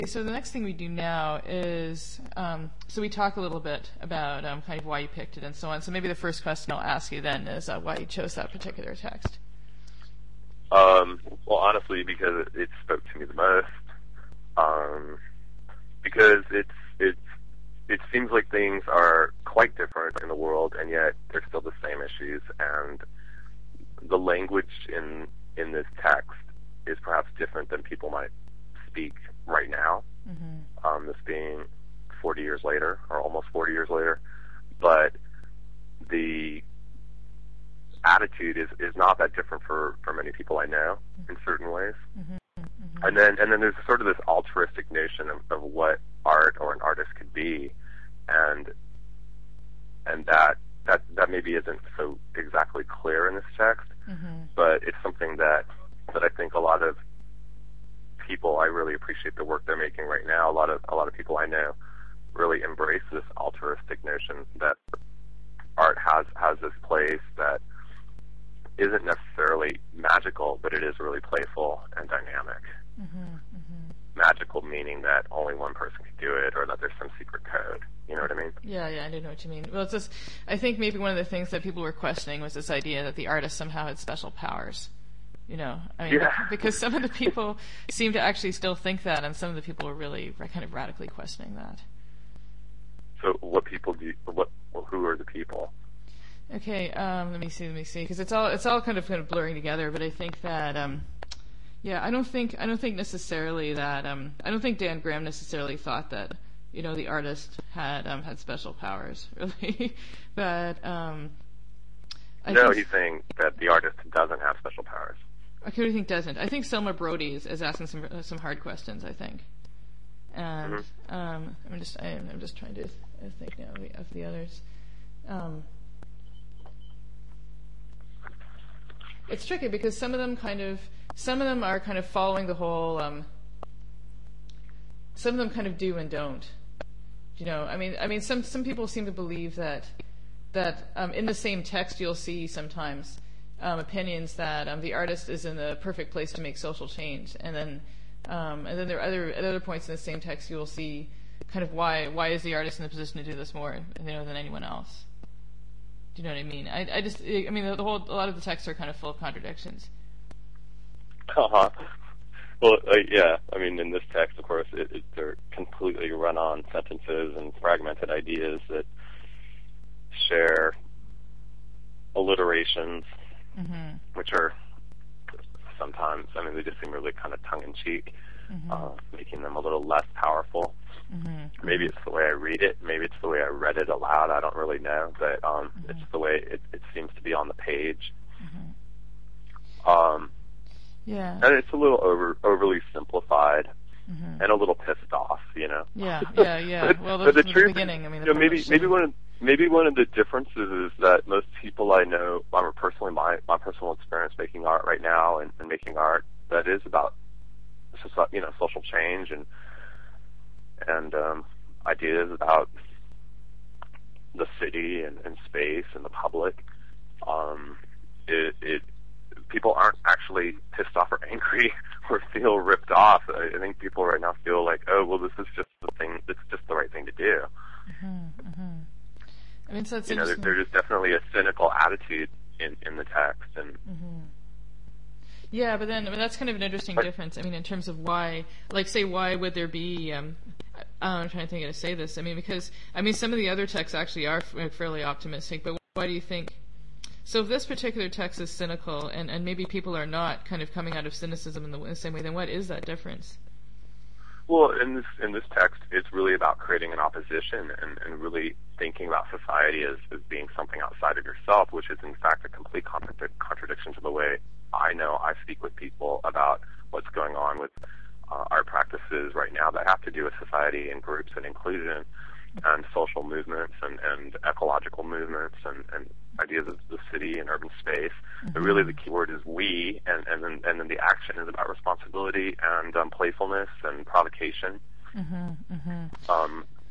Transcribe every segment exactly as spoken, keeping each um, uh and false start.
So the next thing we do now is, um, so we talk a little bit about um, kind of why you picked it and so on. So maybe the first question I'll ask you then is uh, why you chose that particular text. Um, well, honestly, because it, it spoke to me the most. Um, because it's it's it seems like things are quite different in the world, and yet they're still the same issues. And the language in in this text is perhaps different than people might speak right now. Mm-hmm. Um, this being forty years later, or almost forty years later, but the attitude is, is not that different for, for many people I know in certain ways. Mm-hmm. Mm-hmm. And then and then there's sort of this altruistic notion of, of what art or an artist could be, and and that that that maybe isn't so exactly clear in this text, mm-hmm. but it's something that that I think a lot of people, I really appreciate the work they're making right now. A lot of a lot of people I know really embrace this altruistic notion that art has has this place that isn't necessarily magical, but it is really playful and dynamic. Mm-hmm, mm-hmm. Magical meaning that only one person can do it, or that there's some secret code. You know what I mean? Yeah, yeah, I do know what you mean. Well, it's just, I think maybe one of the things that people were questioning was this idea that the artist somehow had special powers. You know, I mean, yeah. because some of the people seem to actually still think that, and some of the people are really kind of radically questioning that. So, what people do? You, what? Well, who are the people? Okay, um, let me see, let me see, because it's all it's all kind of kind of blurring together. But I think that, um, yeah, I don't think I don't think necessarily that um, I don't think Dan Graham necessarily thought that, you know, the artist had um, had special powers, really. but um, I no, think, he's saying that the artist doesn't have special powers. Okay, what do you think doesn't? I think Selma Brody is, is asking some uh, some hard questions, I think. And mm-hmm. um, I'm just I, I'm just trying to think now of the others. Um, it's tricky because some of them kind of some of them are kind of following the whole. Um, some of them kind of do and don't. You know, I mean, I mean, some some people seem to believe that that um, in the same text you'll see sometimes. Um, opinions that um, the artist is in the perfect place to make social change, and then um, and then there are other at other points in the same text you will see kind of why why is the artist in the position to do this more, you know, than anyone else. Do you know what I mean? I, I just I mean the, the whole a lot of the texts are kind of full of contradictions. Uh huh. Well, uh, yeah. I mean, in this text, of course, it, it, they're completely run-on sentences and fragmented ideas that share alliterations. Mm-hmm. Which are sometimes, I mean, they just seem really kind of tongue-in-cheek, mm-hmm. uh, making them a little less powerful. Mm-hmm. Maybe it's the way I read it. Maybe it's the way I read it aloud. I don't really know, but um, mm-hmm. it's the way it, it seems to be on the page. Mm-hmm. Um, yeah, and it's a little over overly simplified. Mm-hmm. And a little pissed off, you know. Yeah, yeah, yeah. but, well, but the from truth, the beginning, I mean, you know, maybe maybe one of maybe one of the differences is that most people I know, I personally, my my personal experience making art right now and, and making art that is about, you know, social change and and um, ideas about the city and, and space and the public. Um, it, it people aren't actually pissed off or angry or feel ripped off. I, I think people right now feel like, oh, well, this is just the thing. It's just the right thing to do. Mm-hmm, mm-hmm. I mean, so it's you know, there, there's definitely a cynical attitude in, in the text, and mm-hmm. yeah, but then I mean, that's kind of an interesting but, difference. I mean, in terms of why, like, say, why would there be? Um, I'm trying to think how to say this. I mean, because I mean, some of the other texts actually are f- fairly optimistic, but why do you think? So if this particular text is cynical, and, and maybe people are not kind of coming out of cynicism in the, in the same way, then what is that difference? Well, in this in this text, it's really about creating an opposition and, and really thinking about society as, as being something outside of yourself, which is in fact a complete contradic- contradiction to the way I know I speak with people about what's going on with uh, art practices right now that have to do with society and groups and inclusion and social movements and, and ecological movements and, and ideas of the city and urban space. Mm-hmm. But really the key word is we, and, and, then, and then the action is about responsibility and um, playfulness and provocation, mm-hmm. Mm-hmm. Um, self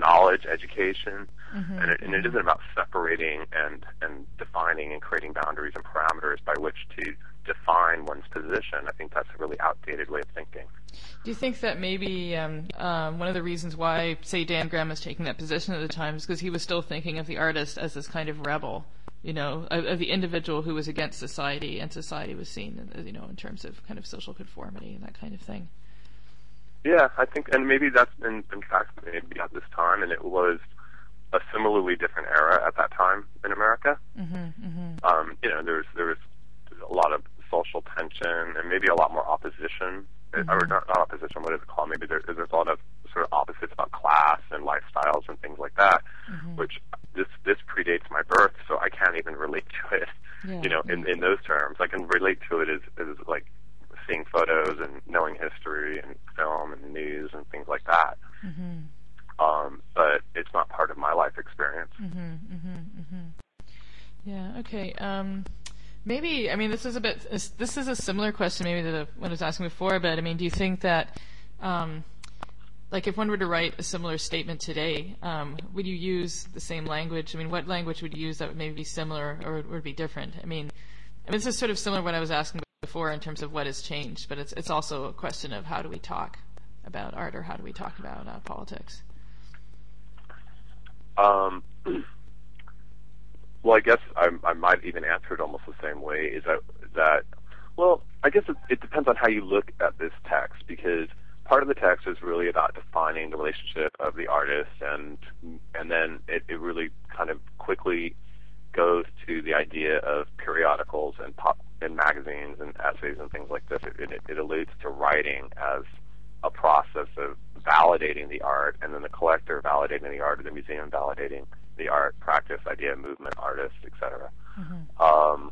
knowledge, education, mm-hmm. and, it, and it isn't about separating and, and defining and creating boundaries and parameters by which to define one's position. I think that's a really outdated way of thinking. Do you think that maybe um, um, one of the reasons why, say, Dan Graham was taking that position at the time is because he was still thinking of the artist as this kind of rebel, you know, of, of the individual who was against society, and society was seen, you know, in terms of kind of social conformity and that kind of thing? Yeah, I think, and maybe that's in, in fact maybe at this time, and it was a similarly different era at that time in America. Mm-hmm, mm-hmm. Um, you know, there's there was a lot of social tension and maybe a lot more opposition, mm-hmm. or not, not opposition. What is it called? Maybe there, there's a lot of sort of opposites about class and lifestyles and things like that, mm-hmm. which this this predates my birth, so I can't even relate to it. Yeah, you know, yeah. in in those terms, I can relate to it as as like seeing photos and knowing history and film and news and things like that. Mm-hmm. Um, but it's not part of my life experience. Mm-hmm, mm-hmm, mm-hmm. Yeah, okay. Um, maybe, I mean, this is a bit, this is a similar question maybe to what I was asking before, but I mean, do you think that, um, like if one were to write a similar statement today, um, would you use the same language? I mean, what language would you use that would maybe be similar or would be different? I mean, I mean, this is sort of similar to what I was asking before in terms of what has changed, but it's it's also a question of how do we talk about art or how do we talk about uh, politics? Um, well, I guess I, I might even answer it almost the same way. Is that that? Well, I guess it, it depends on how you look at this text, because part of the text is really about defining the relationship of the artist, and and then it, it really kind of quickly goes to the idea of periodicals and pop and magazines and essays and things like this. It, it, it alludes to writing as a process of validating the art, and then the collector validating the art, or the museum validating the art, practice, idea, movement, artist, et cetera. Mm-hmm. Um,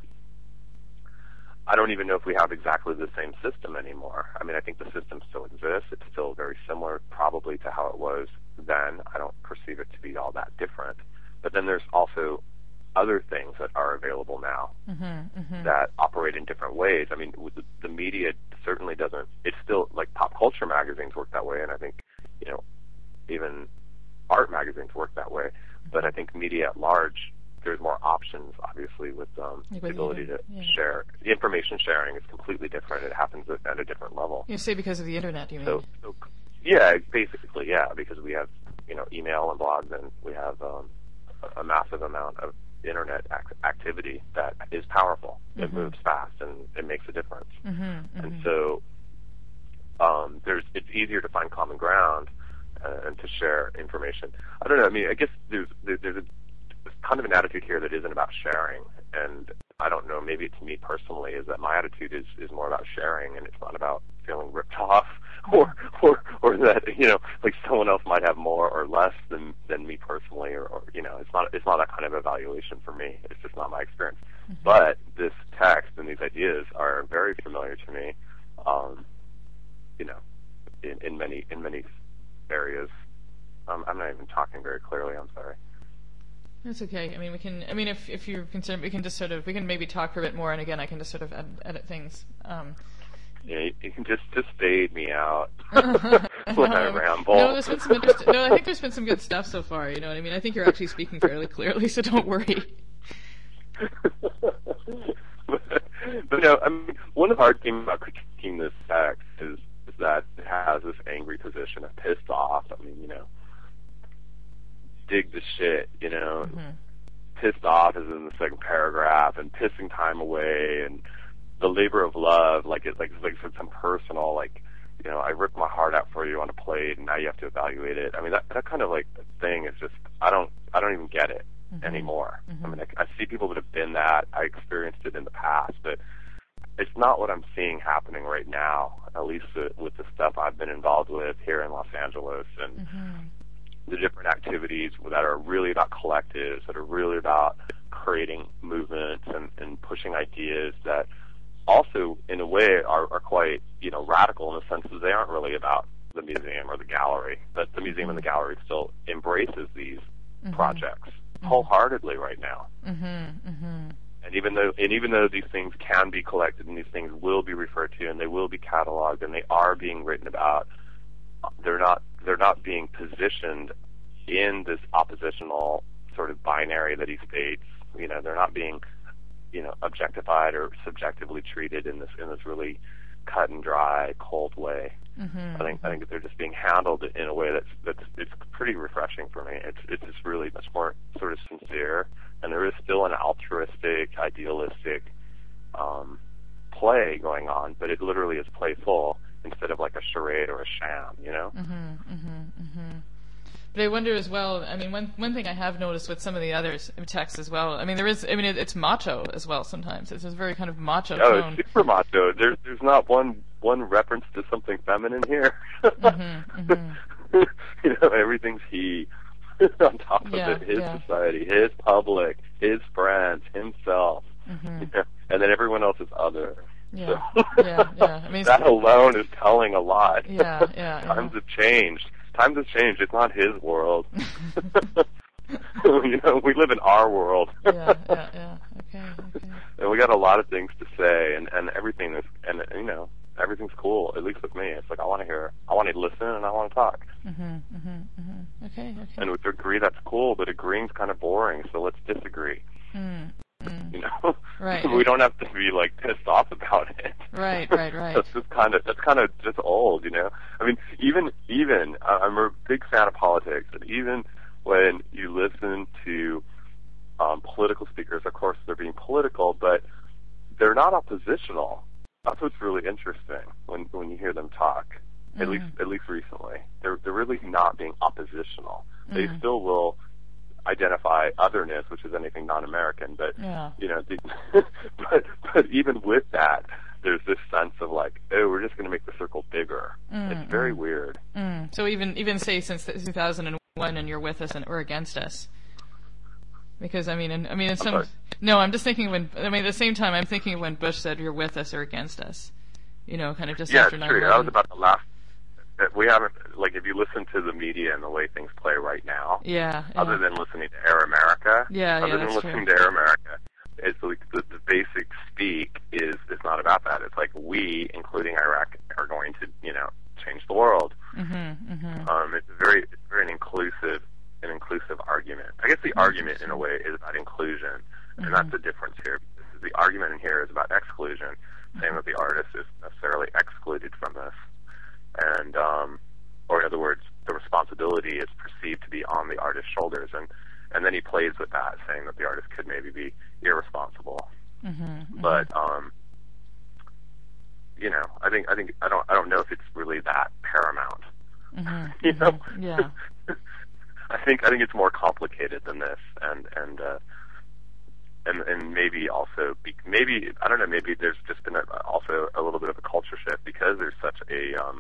I don't even know if we have exactly the same system anymore. I mean, I think the system still exists. It's still very similar probably to how it was then. I don't perceive it to be all that different. But then there's also other things that are available now mm-hmm, mm-hmm. that operate in different ways. I mean, with the, the media certainly doesn't, it's still, like pop culture magazines work that way, and I think, you know, even art magazines work that way. But I think media at large, there's more options, obviously, with um, the ability to yeah. share. The information sharing is completely different. It happens at, at a different level. You say because of the internet, you mean? So, so, yeah, basically, yeah, because we have, you know, email and blogs, and we have um, a, a massive amount of internet ac- activity that is powerful. Mm-hmm. It moves fast, and it makes a difference. Mm-hmm, mm-hmm. And so um, there's it's easier to find common ground uh, and to share information. I don't know. I mean, I guess there's there's a kind of an attitude here that isn't about sharing, and I don't know, maybe it's me personally, is that my attitude is, is more about sharing, and it's not about feeling ripped off, or or or that, you know, like someone else might have more or less than than me personally, or, or you know, it's not it's not that kind of evaluation for me. It's just not my experience. Mm-hmm. But this text and these ideas are very familiar to me, um, you know, in, in many in many areas. Um, I'm not even talking very clearly. I'm sorry. That's okay. I mean, we can. I mean, if if you're concerned, we can just sort of we can maybe talk for a bit more, and again, I can just sort of ed- edit things. Um, yeah, you, you can just just fade me out when I ramble. No, there's been some interest- no, I think there's been some good stuff so far. You know what I mean? I think you're actually speaking fairly clearly, so don't worry. but, but no, I mean, one of the hard things about critiquing this text is is that it has this angry position of pissed off. I mean, you know. Dig the shit, you know. Mm-hmm. Pissed off is in the second paragraph, and pissing time away, and the labor of love, like it's like it's like some personal, like, you know, I ripped my heart out for you on a plate, and now you have to evaluate it. I mean, that that kind of like thing is just, I don't I don't even get it mm-hmm. anymore. Mm-hmm. I mean, I, I see people that have been that. I experienced it in the past, but it's not what I'm seeing happening right now. At least with, with the stuff I've been involved with here in Los Angeles, and. Mm-hmm. the different activities that are really about collectives, that are really about creating movements and, and pushing ideas that also, in a way, are, are quite, you know, radical in the sense that they aren't really about the museum or the gallery, but the museum and the gallery still embraces these mm-hmm. projects mm-hmm. wholeheartedly right now. Mm-hmm. Mm-hmm. And even though, and even though these things can be collected and these things will be referred to and they will be cataloged and they are being written about, they're not they're not being positioned in this oppositional sort of binary that he states. You know, they're not being, you know, objectified or subjectively treated in this in this really cut and dry, cold way. Mm-hmm. I think I think they're just being handled in a way that's that's it's pretty refreshing for me. It's it's just really much more sort of sincere, and there is still an altruistic, idealistic um, play going on, but it literally is playful instead of like a charade or a sham. You know. Mm-hmm. Mm-hmm. Mm-hmm. But I wonder as well, I mean, one one thing I have noticed with some of the others texts as well, I mean, there is, I mean, it, it's macho as well sometimes. It's a very kind of macho oh, tone. it's super macho. There's there's not one one reference to something feminine here. Mm-hmm, mm-hmm. You know, everything's he on top of yeah, it. His yeah. society, his public, his friends, himself, Mm-hmm. you know, and then everyone else is other. Yeah, So, yeah, yeah. I mean, that alone is telling a lot. Yeah, yeah, Times yeah. have changed. Times have changed. It's not his world. You know, we live in our world. yeah, yeah, yeah. Okay, okay. And we got a lot of things to say, and and everything is, and you know, everything's cool. At least with me, it's like I want to hear, I want to listen, and I want to talk. Mm-hmm, mm-hmm, mm-hmm. Okay, okay. And with agree, that's cool, but agreeing's kind of boring. So let's disagree. Mm, mm. You know, Right. we don't have to be like pissed off about it. Right, right, right. That's just kind of that's kind of just old, you know. I mean, even even uh, I'm a big fan of politics, and even when you listen to um, political speakers, of course they're being political, but they're not oppositional. That's what's really interesting when when you hear them talk. At Mm. least at least recently, they're they're really not being oppositional. Mm. They still will identify otherness, which is anything non-American, but Yeah. you know, the, but but even with that, there's this sense of like, oh, we're just going to make the circle bigger. Mm, it's very mm. weird. Mm. So even even say since two thousand one, and you're with us and or against us, because I mean, in, I mean, in some sorry. no, I'm just thinking when I mean at the same time I'm thinking when Bush said you're with us or against us, you know, kind of just Yeah, after it's nine true. eleven. That was about the last. We haven't like if you listen to the media and the way things play right now. Yeah. yeah. Other than listening to Air America. Yeah, yeah, Other than that's listening true. to Air America, it's like the, the basic speak is is not about that. It's like we, including Iraq, are going to you know change the world. Mm-hmm, mm-hmm. Um, it's very it's very an inclusive an inclusive argument. I guess the argument in a way is about inclusion, and Mm-hmm. that's the difference here. Because the argument in here is about exclusion, saying that the artist is necessarily excluded from this, and um, or in other words, the responsibility is perceived to be on the artist's shoulders, and and then he plays with that, saying that the artist could maybe be irresponsible, Mm-hmm, mm-hmm. but um, you know, I think I think I don't I don't know if it's really that paramount. Mm-hmm, You know, mm-hmm. Yeah. I think I think it's more complicated than this, and and uh, and and maybe also be, maybe I don't know maybe there's just been a, also a little bit of a culture shift because there's such a um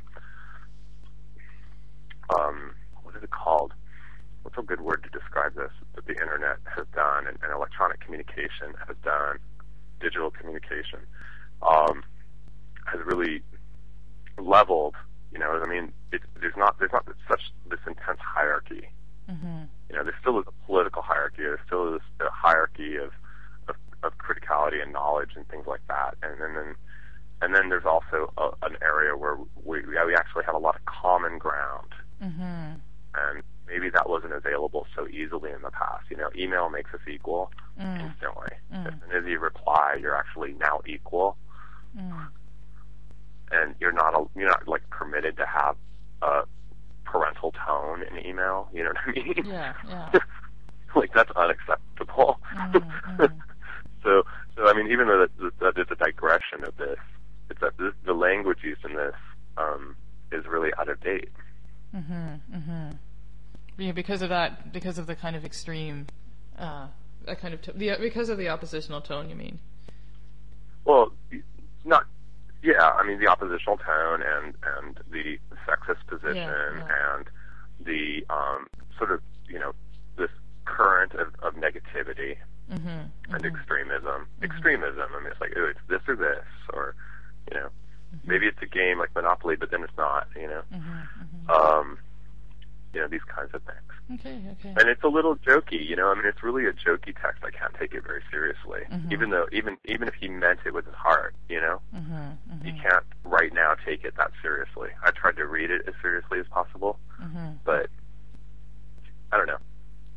um what is it called? What's a good word to describe this that the internet has done and, and electronic communication has done, digital communication um, has really leveled. You know, I mean, it, there's not there's not such this intense hierarchy. Mm-hmm. You know, there still is a political hierarchy. There still is a hierarchy of, of, of criticality and knowledge and things like that. And then, then and then there's also a, an area where we we actually have a lot of common ground. Mm-hmm. And maybe that wasn't available so easily in the past. You know, email makes us equal Mm. instantly. Mm. As soon as you reply, you're actually now equal, Mm. and you're not a, you're not like permitted to have a parental tone in email. You know what I mean? Yeah, yeah. Like that's unacceptable. Mm, mm. so, so I mean, even though that, that is a digression of this, it's that this, the language used in this um, is really out of date. Mm-hmm, mm-hmm. Yeah, because of that, because of the kind of extreme, uh, that kind of, to- the, because of the oppositional tone, you mean? Well, not, yeah, I mean, the oppositional tone and, and the sexist position Yeah, yeah. and the um, sort of, you know, this current of, of negativity Mm-hmm, and mm-hmm. extremism. Extremism, I mean, it's like, oh, it's this or this, or, you know, maybe it's a game like Monopoly, but then it's not, you know. Mm-hmm, mm-hmm. Um, you know, these kinds of things. Okay, okay. And it's a little jokey, you know. I mean, it's really a jokey text. I can't take it very seriously, Mhm. even though even even if he meant it with his heart, you know. Mm-hmm, mm-hmm. You can't right now take it that seriously. I tried to read it as seriously as possible, Mm-hmm. but I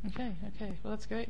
Okay, okay. Well, that's great.